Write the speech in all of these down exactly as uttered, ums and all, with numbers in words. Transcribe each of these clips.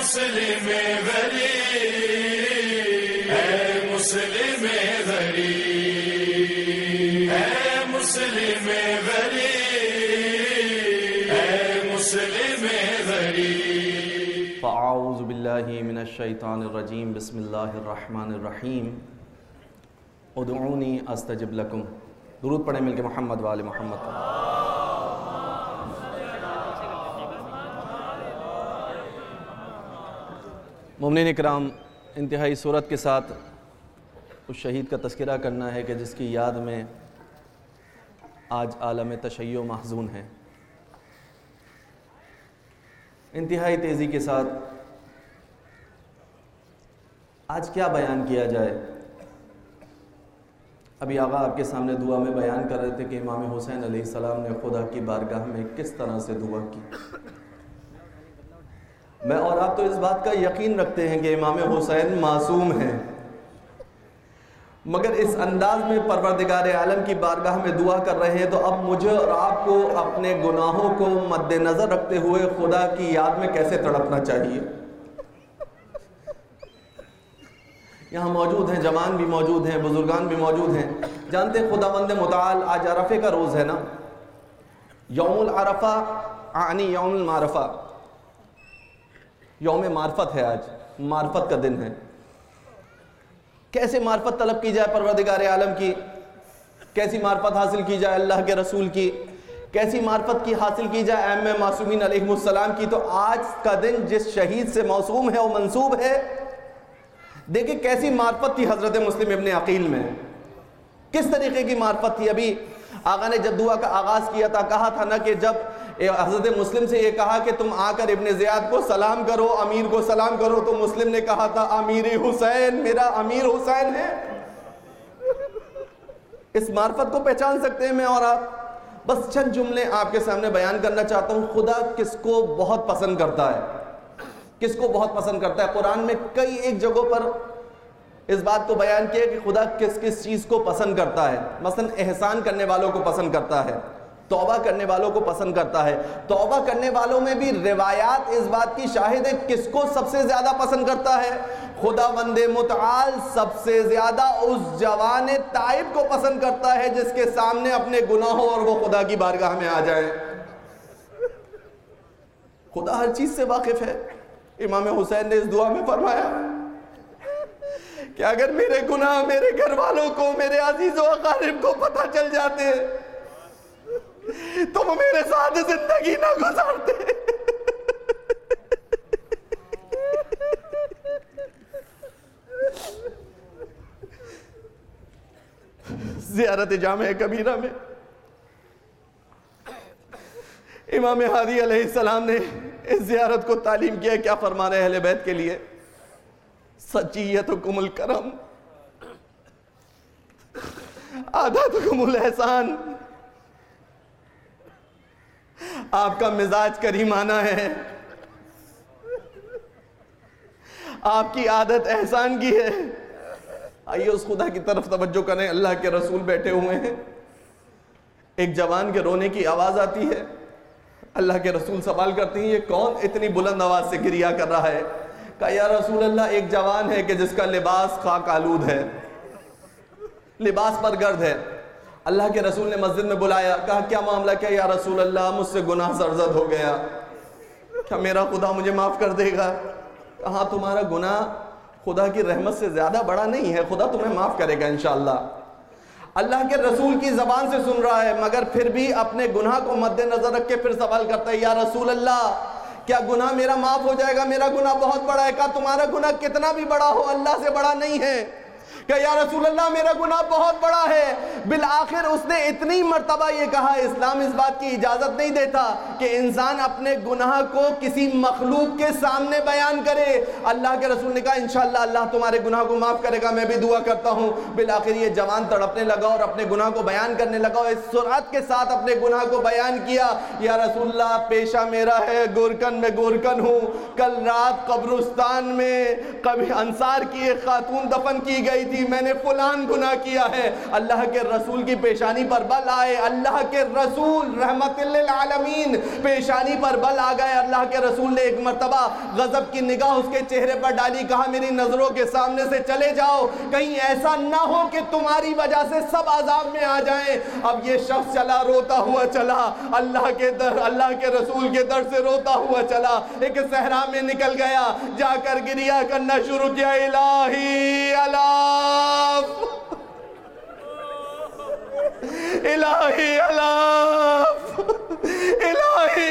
مسلم غریب، اے مسلم غریب، اے مسلم غریب، اے مسلم غریب۔ فاعوذ باللہ من الشیطان الرجیم، بسم اللہ الرحمن الرحیم۔ ادعونی استجب لکم۔ درود پڑھیں مل کے محمد وآل محمد۔ مومنین اکرام، انتہائی سورت کے ساتھ اس شہید کا تذکرہ کرنا ہے کہ جس کی یاد میں آج عالم تشیع محزون ہے۔ انتہائی تیزی کے ساتھ آج کیا بیان کیا جائے؟ ابھی آقا آپ کے سامنے دعا میں بیان کر رہے تھے کہ امام حسین علیہ السلام نے خدا کی بارگاہ میں کس طرح سے دعا کی۔ میں اور آپ تو اس بات کا یقین رکھتے ہیں کہ امام حسین معصوم ہیں، مگر اس انداز میں پروردگار عالم کی بارگاہ میں دعا کر رہے ہیں، تو اب مجھے اور آپ کو اپنے گناہوں کو مد نظر رکھتے ہوئے خدا کی یاد میں کیسے تڑپنا چاہیے۔ یہاں موجود ہیں، جوان بھی موجود ہیں، بزرگان بھی موجود ہیں۔ جانتے ہیں خداوند متعال آج عرفے کا روز ہے نا، یوم العرفہ عنی یوم المعرفہ، یوم معرفت ہے، آج معرفت کا دن ہے۔ کیسے معرفت طلب کی جائے پروردگار عالم کی، کیسی معرفت حاصل کی جائے اللہ کے رسول کی، کیسی معرفت کی حاصل کی جائے ائمہ معصومین علیہ السلام کی، تو آج کا دن جس شہید سے موسوم ہے وہ منسوب ہے۔ دیکھیں کیسی معرفت تھی حضرت مسلم ابن عقیل میں، کس طریقے کی معرفت تھی۔ ابھی آقا نے جب دعا کا آغاز کیا تھا، کہا تھا نا کہ جب حضرت مسلم سے یہ کہا کہ تم آ کر ابن زیاد کو سلام کرو، امیر کو سلام کرو، تو مسلم نے کہا تھا امیر حسین، میرا امیر حسین ہے۔ اس معرفت کو پہچان سکتے ہیں میں اور آپ؟ بس چند جملے آپ کے سامنے بیان کرنا چاہتا ہوں۔ خدا کس کو بہت پسند کرتا ہے، کس کو بہت پسند کرتا ہے؟ قرآن میں کئی ایک جگہوں پر اس بات کو بیان کیا کہ خدا کس کس چیز کو پسند کرتا ہے۔ مثلا احسان کرنے والوں کو پسند کرتا ہے، توبہ کرنے والوں کو پسند کرتا ہے۔ توبہ کرنے والوں میں بھی روایات اس بات کی شاہد ہے کس کو سب سے زیادہ پسند کرتا ہے؟ خداوند متعال سب سے زیادہ اس جوان تائب کو پسند کرتا ہے جس کے سامنے اپنے گناہوں اور وہ خدا کی بارگاہ میں آ جائے۔ خدا ہر چیز سے واقف ہے۔ امام حسین نے اس دعا میں فرمایا کہ اگر میرے گناہ میرے گھر والوں کو، میرے عزیز و اقارب کو پتہ چل جاتے تو وہ میرے ساتھ زندگی نہ گزارتے۔ زیارت جامع کبیرہ میں امام ہادی علیہ السلام نے اس زیارت کو تعلیم کیا۔ کیا فرما رہے اہل بیت کے لیے؟ سچیتکم الکرم، عادتکم الاحسان۔ آپ کا مزاج کریمانہ ہے، آپ کی عادت احسان کی ہے۔ آئیے اس خدا کی طرف توجہ کریں۔ اللہ کے رسول بیٹھے ہوئے ہیں، ایک جوان کے رونے کی آواز آتی ہے۔ اللہ کے رسول سوال کرتے ہیں یہ کون اتنی بلند آواز سے گریہ کر رہا ہے؟ کہا یا رسول اللہ ایک جوان ہے کہ جس کا لباس خاک آلود ہے، لباس پر گرد ہے۔ اللہ کے رسول نے مسجد میں بلایا، کہا کیا معاملہ کیا یا رسول اللہ؟ مجھ سے گناہ سرزد ہو گیا، کیا میرا خدا مجھے معاف کر دے گا؟ کہا تمہارا گناہ خدا کی رحمت سے زیادہ بڑا نہیں ہے، خدا تمہیں معاف کرے گا انشاءاللہ۔ اللہ کے رسول کی زبان سے سن رہا ہے، مگر پھر بھی اپنے گناہ کو مد نظر رکھ کے پھر سوال کرتا ہے یا رسول اللہ کیا گناہ میرا معاف ہو جائے گا؟ میرا گناہ بہت بڑا ہے۔ کہا تمہارا گناہ کتنا بھی بڑا ہو اللہ سے بڑا نہیں ہے۔ کہ یا رسول اللہ میرا گناہ بہت بڑا ہے۔ بالآخر اس نے اتنی مرتبہ یہ کہا، اسلام اس بات کی اجازت نہیں دیتا کہ انسان اپنے گناہ کو کسی مخلوق کے سامنے بیان کرے۔ اللہ کے رسول نے کہا انشاءاللہ اللہ تمہارے گناہ کو معاف کرے گا، میں بھی دعا کرتا ہوں۔ بالآخر یہ جوان تڑپنے لگا اور اپنے گناہ کو بیان کرنے لگا اور اس سرعت کے ساتھ اپنے گناہ کو بیان کیا۔ یا رسول اللہ پیشہ میرا ہے، گورکن میں گورکن ہوں، کل رات قبرستان میں کبھی انصار کی ایک خاتون دفن کی گئی تھی، نہیں میں نے فلان گناہ کیا ہے، اللہ کے رسول کی پیشانی پر بل آئے، اللہ کے رسول رحمت للعالمین پیشانی پر بل آ گئے، اللہ کے رسول نے ایک مرتبہ غضب کی نگاہ اس کے چہرے پر ڈالی، کہا میری نظروں کے سامنے سے چلے جاؤ، کہیں ایسا نہ ہو کہ تمہاری وجہ سے سب عذاب میں آ جائیں۔ اب یہ شخص چلا روتا ہوا چلا، اللہ کے در اللہ کے رسول کے در سے روتا ہوا چلا، ایک صحرا میں نکل گیا، جا کر گریہ کرنا شروع کیا، الہی الاف الہی الاف الہی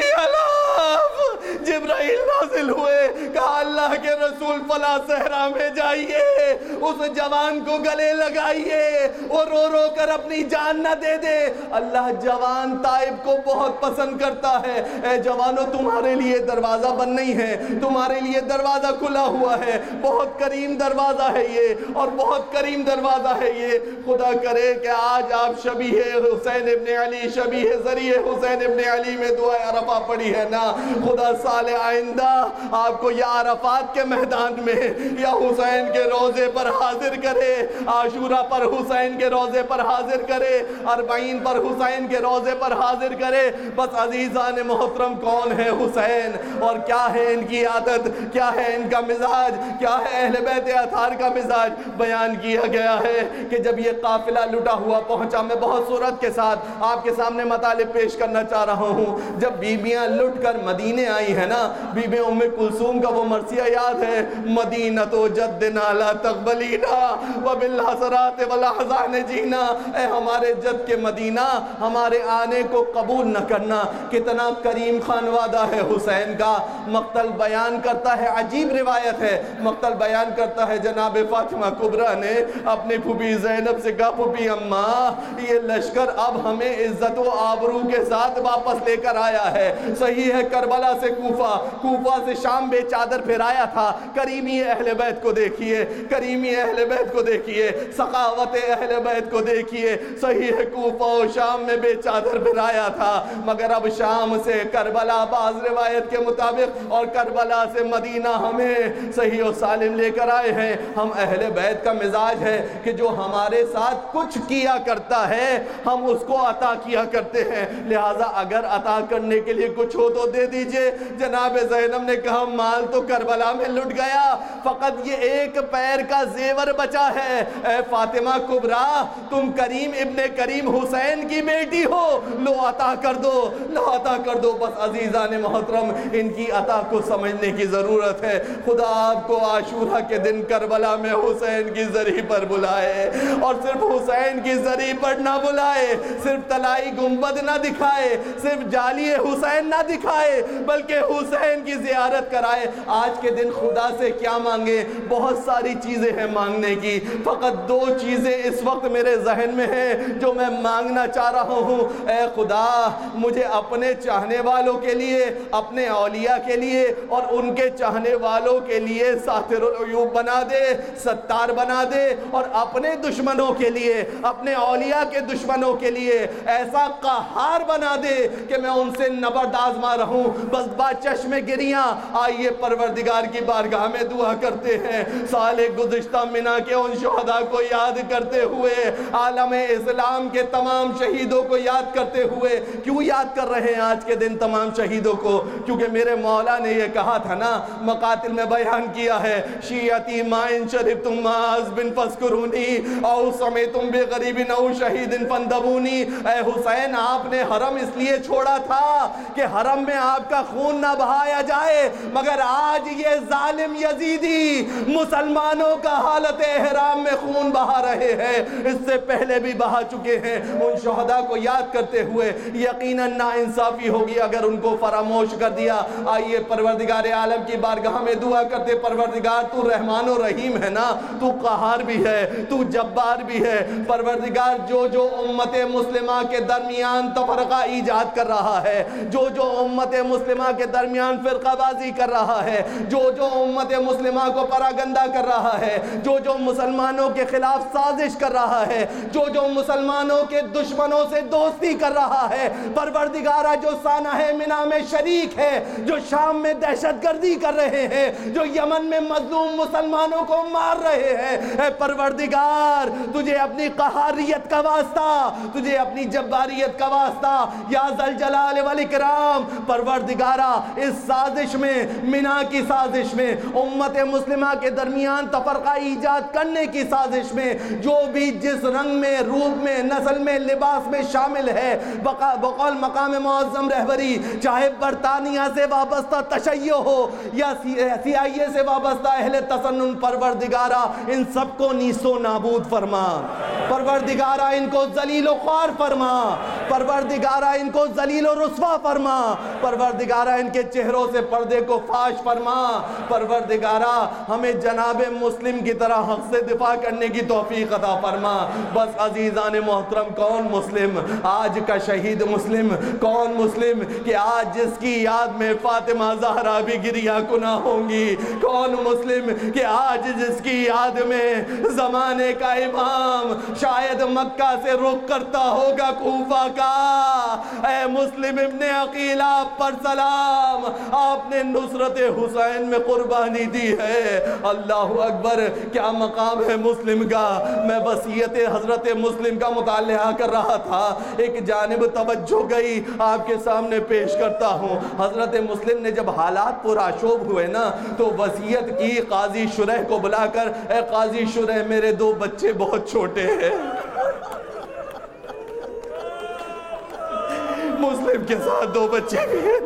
الاف۔ جبرائیل نازل ہوئے، کہا اللہ کے رسول فلاں صحرا میں جائیے، اس جوان کو گلے لگائیے، وہ رو رو کر اپنی جان نہ دے دے، اللہ جوان تائب کو بہت پسند کرتا ہے۔ اے جوانو تمہارے لیے دروازہ بند نہیں ہے، تمہارے لیے دروازہ کھلا ہوا ہے، بہت کریم دروازہ ہے یہ، اور بہت کریم دروازہ ہے یہ۔ خدا کرے کہ آج آپ شبیہ حسین ابن علی، شبیہ ذریعہ حسین ابن علی میں دعا عرفہ پڑھی ہے نا، خدا سال آئندہ آپ کو یا عرفات کے میدان میں یا حسین کے روزے پر حاضر کرے، عاشورہ پر حسین کے روزے پر حاضر کرے، اربعین پر حسین کے روزے پر حاضر کرے۔ بس عزیزان محترم کون ہے حسین، اور کیا ہے ان کی عادت، کیا ہے ان کا مزاج، کیا ہے اہل بیت اطہار کا مزاج، بیان کیا گیا ہے کہ جب یہ قافلہ لٹا ہوا پہنچا، میں بہت صورت کے ساتھ آپ کے سامنے مطالب پیش کرنا چاہ رہا ہوں، جب بیبیاں لٹ کر مدینے آئی ہیں نا، بی بی ام کلثوم کا وہ مرثیہ یاد ہے، مدینہ تو جدنا لا تقبلینا وبالحسرات والاحزان جینا، اے ہمارے جد کے مدینہ ہمارے آنے کو قبول نہ کرنا۔ کتنا کریم خانوادہ ہے حسین کا۔ مقتل بیان کرتا ہے، عجیب روایت ہے، مقتل بیان کرتا ہے جناب فاطمہ کبریٰ نے اپنی پھوپھی زینب سے کہا، پھوپھی اماں یہ لشکر اب ہمیں عزت و آبرو کے ساتھ واپس لے کر آیا ہے۔ صحیح ہے کربلا سے کوفہ، کوفہ سے شام بے چادر پھرایا تھا۔ کریمی اہل بیت کو دیکھیے، کریمی اہل بیت کو دیکھیے، سخاوت اہل بیت کو دیکھیے۔ صحیح ہے کوفہ و شام میں بے چادر پھرایا تھا، مگر اب شام سے کربلا بعض روایت کے مطابق اور کربلا سے مدینہ ہمیں صحیح و سالم لے کر آئے ہیں۔ ہم اہل بیت کا مزاج ہے کہ جو ہمارے ساتھ کچھ کیا کرتا ہے ہم اس کو عطا کیا کرتے ہیں، لہٰذا اگر عطا کرنے کے لیے کچھ ہو تو دے دیجئے۔ جناب زینب نے کہا مال تو کربلا میں لٹ گیا، فقط یہ ایک پیر کا زیور بچا ہے۔ اے فاطمہ کبریٰ تم کریم ابن کریم حسین کی بیٹی ہو، لو عطا کر دو، لو عطا کر دو۔ بس عزیزان محترم ان کی عطا کو سمجھنے کی ضرورت ہے۔ خدا آپ کو عاشورہ کے دن کربلا میں حسین کی زری پر بلائے، اور صرف حسین کی زری پر نہ بلائے، صرف طلائی گنبد نہ دکھائے، صرف جالی حسین نہ دکھائے، بلکہ حسین کی زیارت کرائے۔ آج کے دن خدا سے کیا مانگے؟ بہت ساری چیزیں ہیں مانگنے کی، فقط دو چیزیں اس وقت میرے ذہن میں ہیں جو میں مانگنا چاہ رہا ہوں۔ اے خدا مجھے اپنے چاہنے والوں کے لیے، اپنے اولیاء کے لیے اور ان کے چاہنے والوں کے لیے ساتر العیوب بنا دے، ستار بنا دے، اور اپنے دشمنوں کے لیے، اپنے اولیاء کے دشمنوں کے لیے ایسا قہار بنا دے کہ میں ان سے نبرد آزما رہوں۔ بس با چشم گریاں آئیے پروردگار کی بارگاہ میں دعا کرتے ہیں، سال گزشتہ منا کے ان شہداء کو یاد کرتے ہوئے، عالم اسلام کے تمام شہیدوں کو یاد کرتے ہوئے۔ کیوں یاد کر رہے ہیں آج کے دن تمام شہیدوں کو؟ کیونکہ میرے مولا نے یہ کہا تھا نا، مقاتل میں بیان کیا ہے، شیعتی ما ان شربتم ماز بن فذکرونی او سمیتم بغریب او شہید فندبونی۔ اے حسین آپ نے حرم اس لیے چھوڑا تھا کہ حرم میں آپ کا خون نہ بہایا جائے، مگر آج یہ ظالم یزیدی مسلمانوں کا حالت احرام میں خون بہا رہے ہیں، اس سے پہلے بھی بہا چکے ہیں۔ ان شہداء کو یاد کرتے ہوئے یقیناً ناانصافی ہوگی اگر ان کو فراموش کر دیا۔ آئیے پروردگار عالم کی بارگاہ میں دعا کرتے، پروردگار تو رحمان و رحیم ہے نا، تو قہار بھی ہے، تو جبار بھی ہے۔ پروردگار جو جو امت مسلمہ کے درمیان تفرقہ ایجاد کر رہا ہے، جو جو امت مسلمہ کے درمیان فرقہ بازی کر رہا ہے، جو جو امت مسلمہ کو پراگندہ کر رہا ہے، جو جو مسلمانوں کے خلاف سازش کر رہا ہے، جو جو مسلمانوں کے دشمنوں سے دوستی کر رہا ہے، پروردگارہ جو سانحہ منی میں شریک ہے، جو شام میں دہشت گردی کر رہے ہیں، جو یمن میں مظلوم مسلمانوں کو مار رہے ہیں، اے پروردگار تجھے اپنی قہاریت کا واسطہ، تجھے اپنی جباریت کا واسطہ، یا ذوالجلال والاکرام، پروردگارہ اس سازش میں، منی کی سازش میں، امت مسلمہ کے درمیان تفرقہ ایجاد کرنے کی سازش میں جو بھی جس رنگ میں، روپ میں، نسل میں، لباس میں شامل ہے، بقول مقام معظم رہبری، چاہے برطانیہ سے وابستہ تشیع ہو یا سی آئی اے سے وابستہ اہل تسنن، پروردگارہ ان سب کو نیست و نابود فرما، پروردگارہ ان کو ذلیل و خوار فرما، پروردگارہ ان کو ذلیل و رسوا فرما، پروردگارہ ان کے چہروں سے پردے کو فاش فرما، پروردگارہ ہمیں جناب مسلم کی طرح حق سے دفاع کرنے کی توفیق عطا فرما۔ بس عزیزان محترم، کون مسلم آج کا شہید مسلم، کون مسلم کہ آج جس کی یاد میں فاطمہ زہرا بھی گریہ کناں ہوں گی، کون مسلم کہ آج جس کی یاد میں زمانے کا امام شاید مکہ سے رخ کرتا ہوگا کوفہ کا۔ اے مسلم ابن عقیل، آپ پر سلام، آپ نے نصرت حسین میں قربانی دی ہے، اللہ اکبر، کیا مقام ہے مسلم کا۔ میں وصیت حضرت مسلم کا مطالعہ کر رہا تھا، ایک جانب توجہ گئی، آپ کے سامنے پیش کرتا ہوں۔ حضرت مسلم نے جب حالات پرآشوب ہوئے نا تو وصیت کی قاضی شرح کو بلا کر، اے قاضی شرح میرے دو بچے بہت چھوٹے ہیں، مسلم کے ساتھ دو بچے بھی ہیں،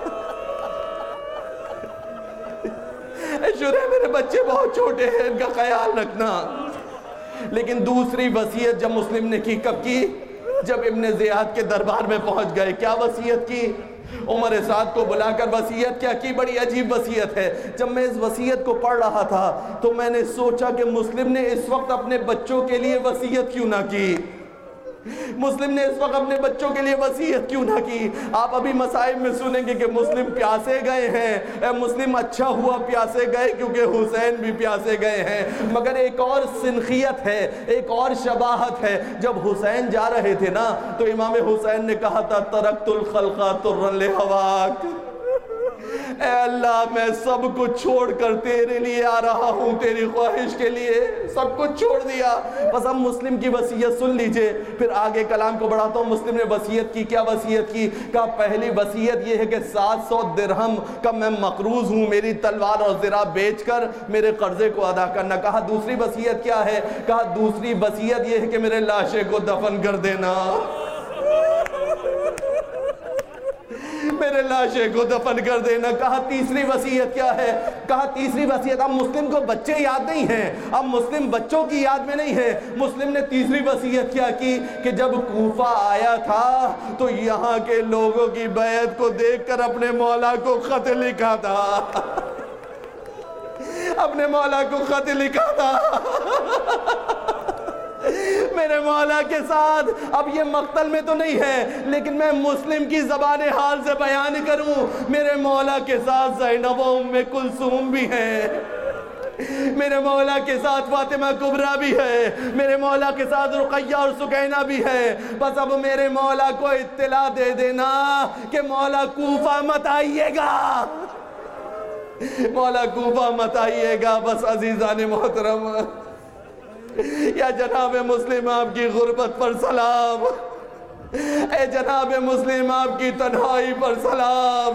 شرح میرے بچے بہت چھوٹے ہیں، ان کا خیال رکھنا۔ لیکن دوسری وصیت جب مسلم نے کی، کب کی؟ جب ابن زیاد کے دربار میں پہنچ گئے۔ کیا وصیت کی؟ عمر سعد کو بلا کر وصیت کیا کی؟ بڑی عجیب وصیت ہے۔ جب میں اس وصیت کو پڑھ رہا تھا تو میں نے سوچا کہ مسلم نے اس وقت اپنے بچوں کے لیے وصیت کیوں نہ کی؟ مسلم نے اس وقت اپنے بچوں کے لیے وصیت کیوں نہ کی؟ آپ ابھی مصائب میں سنیں گے کہ مسلم پیاسے گئے ہیں، اے مسلم اچھا ہوا پیاسے گئے کیونکہ حسین بھی پیاسے گئے ہیں۔ مگر ایک اور سنخیت ہے، ایک اور شباہت ہے۔ جب حسین جا رہے تھے نا تو امام حسین نے کہا تھا ترکت الخلق طرا لہواک، اے اللہ میں سب کچھ چھوڑ کر تیرے لیے آ رہا ہوں، تیری خواہش کے لیے سب کچھ چھوڑ دیا۔ بس اب مسلم کی وصیت سن لیجئے، پھر آگے کلام کو بڑھاتا ہوں۔ مسلم نے وصیت کی، کیا وصیت کی؟ کہا پہلی وصیت یہ ہے کہ سات سو درہم کا میں مقروض ہوں، میری تلوار اور زرہ بیچ کر میرے قرضے کو ادا کرنا۔ کہا دوسری وصیت کیا ہے؟ کہا دوسری وصیت یہ ہے کہ میرے لاشے کو دفن کر دینا، میرے لاشے کو دفن کر دینا۔ کہا تیسری وصیت کیا ہے؟ کہا تیسری وصیت، اب مسلم کو بچے یاد نہیں ہیں، اب مسلم بچوں کی یاد میں نہیں ہے۔ مسلم نے تیسری وصیت کیا کی کہ جب کوفہ آیا تھا تو یہاں کے لوگوں کی بیعت کو دیکھ کر اپنے مولا کو خط لکھا تھا، اپنے مولا کو خط لکھا تھا میرے مولا کے ساتھ۔ اب یہ مقتل میں تو نہیں ہے لیکن میں مسلم کی زبان حال سے بیان کروں، میرے مولا کے ساتھ زینب و ام کلثوم بھی ہیں، میرے مولا کے ساتھ فاطمہ کبریٰ بھی ہے، میرے مولا کے ساتھ رقیہ اور سکینہ بھی ہے۔ بس اب میرے مولا کو اطلاع دے دینا کہ مولا کوفہ مت آئیے گا، مولا کوفہ مت آئیے گا۔ بس عزیزان محترم، یا جناب مسلم آپ کی غربت پر سلام، اے جناب مسلم آپ کی تنہائی پر سلام۔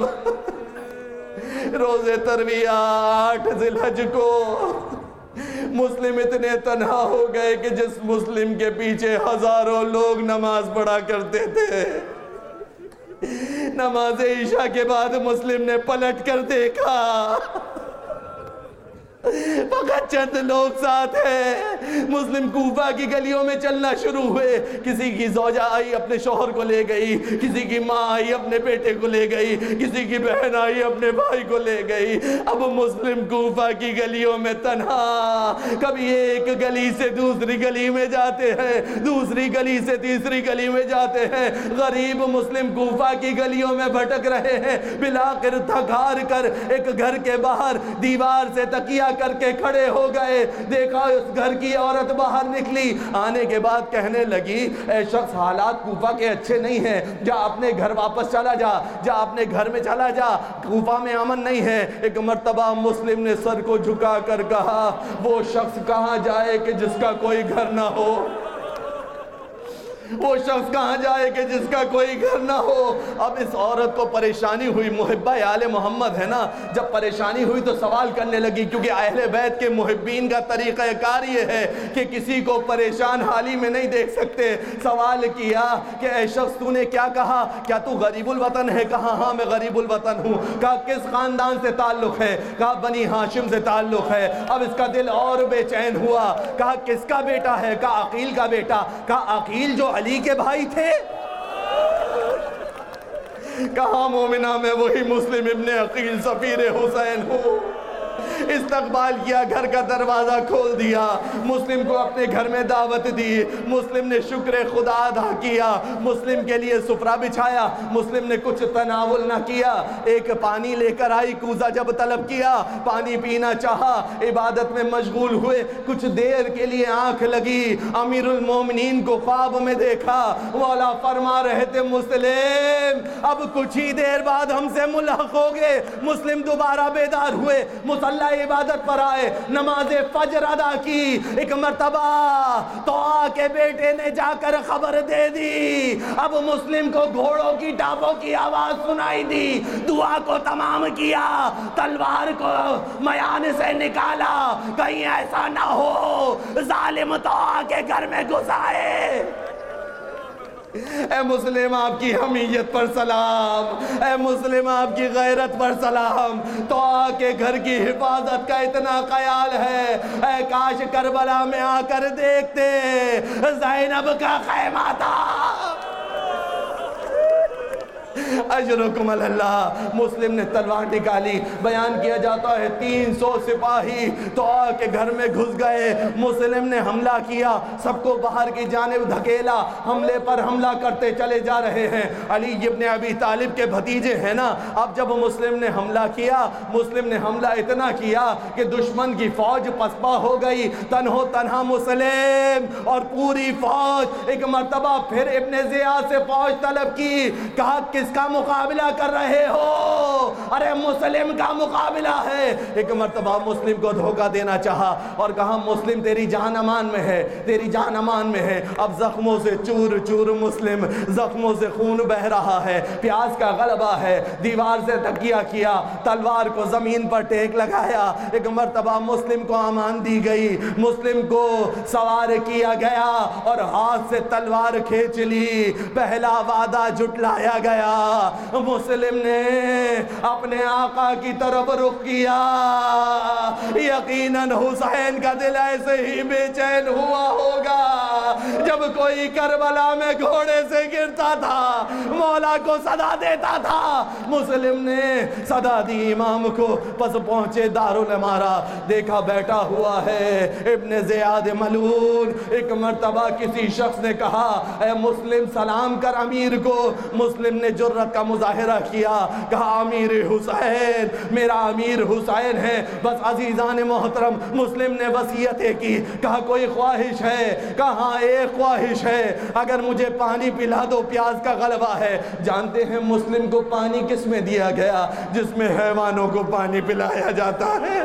روز ترویہ آٹھ ذی الحج کو مسلم اتنے تنہا ہو گئے کہ جس مسلم کے پیچھے ہزاروں لوگ نماز پڑھا کرتے تھے، نماز عشاء کے بعد مسلم نے پلٹ کر دیکھا، فقط چند لوگ ساتھ ہیں۔ مسلم کوفہ کی گلیوں میں چلنا شروع ہوئے، کسی کی زوجہ آئی اپنے شوہر کو لے گئی، کسی کی ماں آئی اپنے بیٹے کو لے گئی، کسی کی بہن آئی اپنے بھائی کو لے گئی۔ اب مسلم کوفہ کی گلیوں میں تنہا، کبھی ایک گلی سے دوسری گلی میں جاتے ہیں، دوسری گلی سے تیسری گلی میں جاتے ہیں، غریب مسلم کوفہ کی گلیوں میں بھٹک رہے ہیں۔ بلاخر تھک ہار کر ایک گھر کے باہر دیوار سے تکیہ کر کے کھڑے ہو گئے۔ دیکھا اس گھر کی عورت باہر نکلی، آنے کے بعد کہنے لگی اے شخص حالات کوفہ کے اچھے نہیں ہیں، جا اپنے گھر واپس چلا جا، جا اپنے گھر میں چلا جا، کوفہ میں امن نہیں ہے۔ ایک مرتبہ مسلم نے سر کو جھکا کر کہا وہ شخص کہاں جائے کہ جس کا کوئی گھر نہ ہو، وہ شخص کہاں جائے کہ جس کا کوئی گھر نہ ہو۔ اب اس عورت کو پریشانی ہوئی، محبہ آل محمد ہے نا، جب پریشانی ہوئی تو سوال کرنے لگی، کیونکہ اہل بیت کے محبین کا طریقہ کار یہ ہے کہ کسی کو پریشان حالی میں نہیں دیکھ سکتے۔ سوال کیا کہ اے شخص تو نے کیا کہا، کیا تو غریب الوطن ہے؟ کہا ہاں میں غریب الوطن ہوں۔ کہا کس خاندان سے تعلق ہے؟ کہا بنی ہاشم سے تعلق ہے۔ اب اس کا دل اور بے چین ہوا، کہا کس کا بیٹا ہے؟ کہا عقیل کا بیٹا۔ کہا عقیل جو علی کے بھائی تھے؟ کہا مومنہ میں وہی مسلم ابن عقیل سفیر حسین ہوں۔ استقبال کیا، گھر کا دروازہ کھول دیا، مسلم کو اپنے گھر میں دعوت دی، مسلم نے شکر خدا ادا کیا، مسلم کے لیے سفرہ بچھایا، مسلم نے کچھ تناول نہ کیا، ایک پانی لے کر آئی، کوزہ جب طلب کیا، پانی پینا چاہا، عبادت میں مشغول ہوئے، کچھ دیر کے لیے آنکھ لگی، امیر المومنین کو خواب میں دیکھا، مولا فرما رہے تھے مسلم اب کچھ ہی دیر بعد ہم سے ملحق ہوگے۔ مسلم دوبارہ بیدار ہوئے، مسلح عبادت پر آئے، نماز فجر ادا کی۔ ایک مرتبہ طاء کے بیٹے نے جا کر خبر دے دی، اب مسلم کو گھوڑوں کی ٹاپوں کی آواز سنائی دی، دعا کو تمام کیا، تلوار کو میان سے نکالا، کہیں ایسا نہ ہو ظالم طاء کے گھر میں گھس آئے۔ اے مسلم آپ کی حمیت پر سلام، اے مسلم آپ کی غیرت پر سلام، طاء کے گھر کی حفاظت کا اتنا خیال ہے، اے کاش کربلا میں آ کر دیکھتے زینب کا خیمہ تھا۔ اجرکم اللہ۔ مسلم نے تلوار نکالی، بیان کیا جاتا ہے تین سو سپاہی طاء کے گھر میں گھس گئے، مسلم نے حملہ کیا، سب کو باہر کی جانب دھکیلا، حملے پر حملہ کرتے چلے جا رہے ہیں۔ علی ابن ابی طالب کے بھتیجے ہیں نا، اب جب مسلم نے حملہ کیا، مسلم نے حملہ اتنا کیا کہ دشمن کی فوج پسپا ہو گئی، تنہو تنہا مسلم اور پوری فوج۔ ایک مرتبہ پھر ابن زیاد سے فوج طلب کی، کہا کس کا مقابلہ کر رہے ہو؟ ارے مسلم کا مقابلہ ہے۔ ایک مرتبہ مسلم کو دھوکہ دینا چاہا اور کہا مسلم تیری جان امان میں ہے، تیری جان امان میں ہے۔ اب زخموں سے چور چور مسلم، زخموں سے خون بہ رہا ہے، پیاس کا غلبہ ہے، دیوار سے تکیہ کیا، تلوار کو زمین پر ٹیک لگایا۔ ایک مرتبہ مسلم کو امان دی گئی، مسلم کو سوار کیا گیا اور ہاتھ سے تلوار کھینچ لی، پہلا وعدہ جھٹلایا گیا۔ مسلم نے اپنے آقا کی طرف رخ کیا، یقیناً حسین کا دل ایسے ہی بے چین ہوا ہوگا جب کوئی کربلا میں گھوڑے سے گرتا تھا، مولا کو صدا دیتا تھا۔ مسلم نے صدا دی امام کو، پس پہنچے دارالامارہ، دیکھا بیٹھا ہوا ہے ابن زیاد ملعون۔ ایک مرتبہ کسی شخص نے کہا اے مسلم سلام کر امیر کو، مسلم نے جرت کا مظاہرہ کیا، کہا امیر حسین، میرا امیر حسین ہے۔ بس عزیزان محترم، مسلم نے وصیتیں کی، کہا کوئی خواہش ہے؟ کہا ایک خواہش ہے، اگر مجھے پانی پلا دو، پیاس کا غلبہ ہے۔ جانتے ہیں مسلم کو پانی کس میں دیا گیا؟ جس میں حیوانوں کو پانی پلایا جاتا ہے،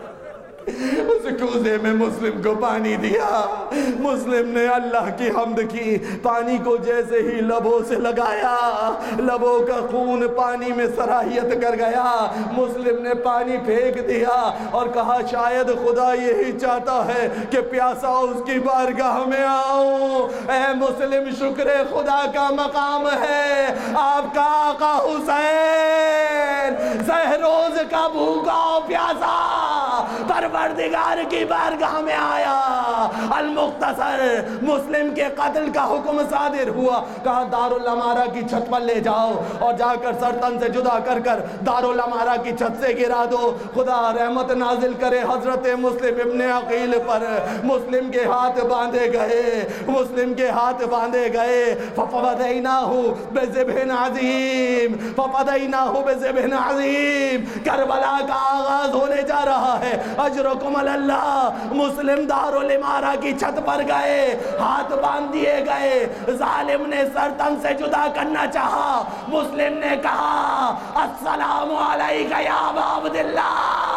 اس کوزے میں مسلم کو پانی دیا۔ مسلم نے اللہ کی حمد کی، پانی کو جیسے ہی لبوں سے لگایا، لبوں کا خون پانی میں سرایت کر گیا۔ مسلم نے پانی پھینک دیا اور کہا شاید خدا یہی چاہتا ہے کہ پیاسا اس کی بارگاہ میں آؤں۔ اے مسلم، شکر خدا کا مقام ہے، آپ کا آقا حسین سہروز کا بھوکا پیاسا پروردگار پروردگار کی بارگاہ میں آیا، المختصر مسلم کے قتل کا حکم صادر ہوا، کہا دارالامارہ کی چھت پر لے جاؤ اور جا کر سر تن سے جدا کر کر دارالامارہ کی چھت سے گرا دو، خدا رحمت نازل کرے حضرت مسلم ابن عقیل پر۔ مسلم کے ہاتھ باندھے گئے، مسلم کے ہاتھ باندھے گئے، فَفَدَيْنَاهُ بِذِبْحٍ عَظِيمٍ فَفَدَيْنَاهُ بِذِبْحٍ عَظِيمٍ۔ کربلا کا آغاز ہونے جا رہا ہے، اجرکم اللہ۔ مسلم دارالامارہ کی چھت پر گئے، ہاتھ باندھ دیے گئے، ظالم نے سر تن سے جدا کرنا چاہا، مسلم نے کہا السلام علیکہ یا ابا عبداللہ،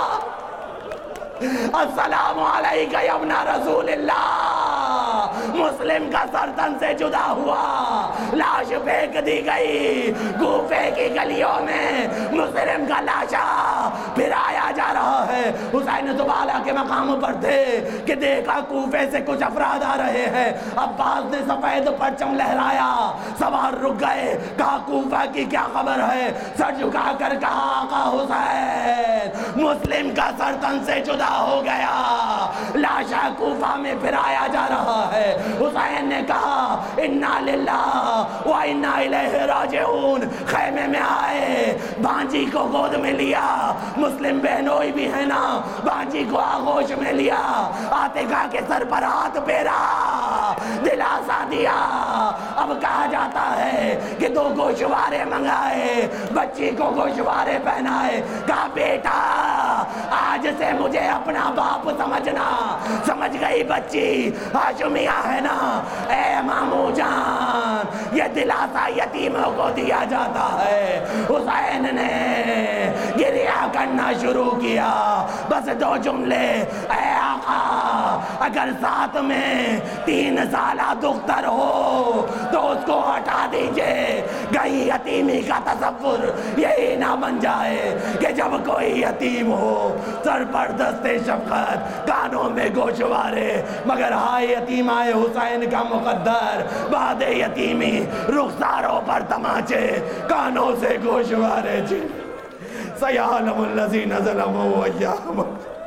السلام علیکہ یا ابن رسول اللہ۔ مسلم کا سر تن سے جدا ہوا، لاش پھینک دی گئی کوفے کی گلیوں میں، مسلم کا لاشا پھرایا جا رہا ہے۔ حسین زبالہ کے مقام پر تھے کہ دیکھا کوفے سے کچھ افراد آ رہے ہیں، عباس نے سفید پرچم لہرایا، سوار رک گئے، کہا کوفہ کی کیا خبر ہے؟ سر جھکا کر کہا آقا حسین۔ مسلم کا سر تن سے جدا ہو گیا، لاشا کوفہ میں پھرایا جا رہا ہے۔ حسین نے کہا انا للہ و انا الیہ راجعون، خیمے میں آئے، بانجی کو گود میں لیا، مسلم بہنوئی بھی ہے نا، بانجی کو آغوش میں لیا، عاتقہ کے سر پر ہاتھ پھیرا، دلاسا دیا۔ اب کہا جاتا ہے کہ دو گوشوارے منگائے، بچی کو گوشوارے پہنائے، کہا بیٹا آج سے مجھے اپنا باپ سمجھنا۔ سمجھ گئی بچی، ہاشمیہ ہے نا، اے مامو جان، یہ دلاسا یتیموں کو دیا جاتا ہے۔ حسین نے گریہ کرنا شروع کیا، بس دو جملے، اے آقا اگر ساتھ میں تین سالہ دختر ہو تو اس کو ہٹا دیجئے، کہیں یتیمی کا تصور یہی نہ بن جائے کہ جب کوئی یتیم ہو سر پر دستے شفقت، کانوں میں گوشوارے، مگر ہائے یتیم آئے حسین کا مقدر، بعد یتیمی رخساروں پر تماچے، کانوں سے گوشوارے جن سیعلم الذین ظلموا ویہم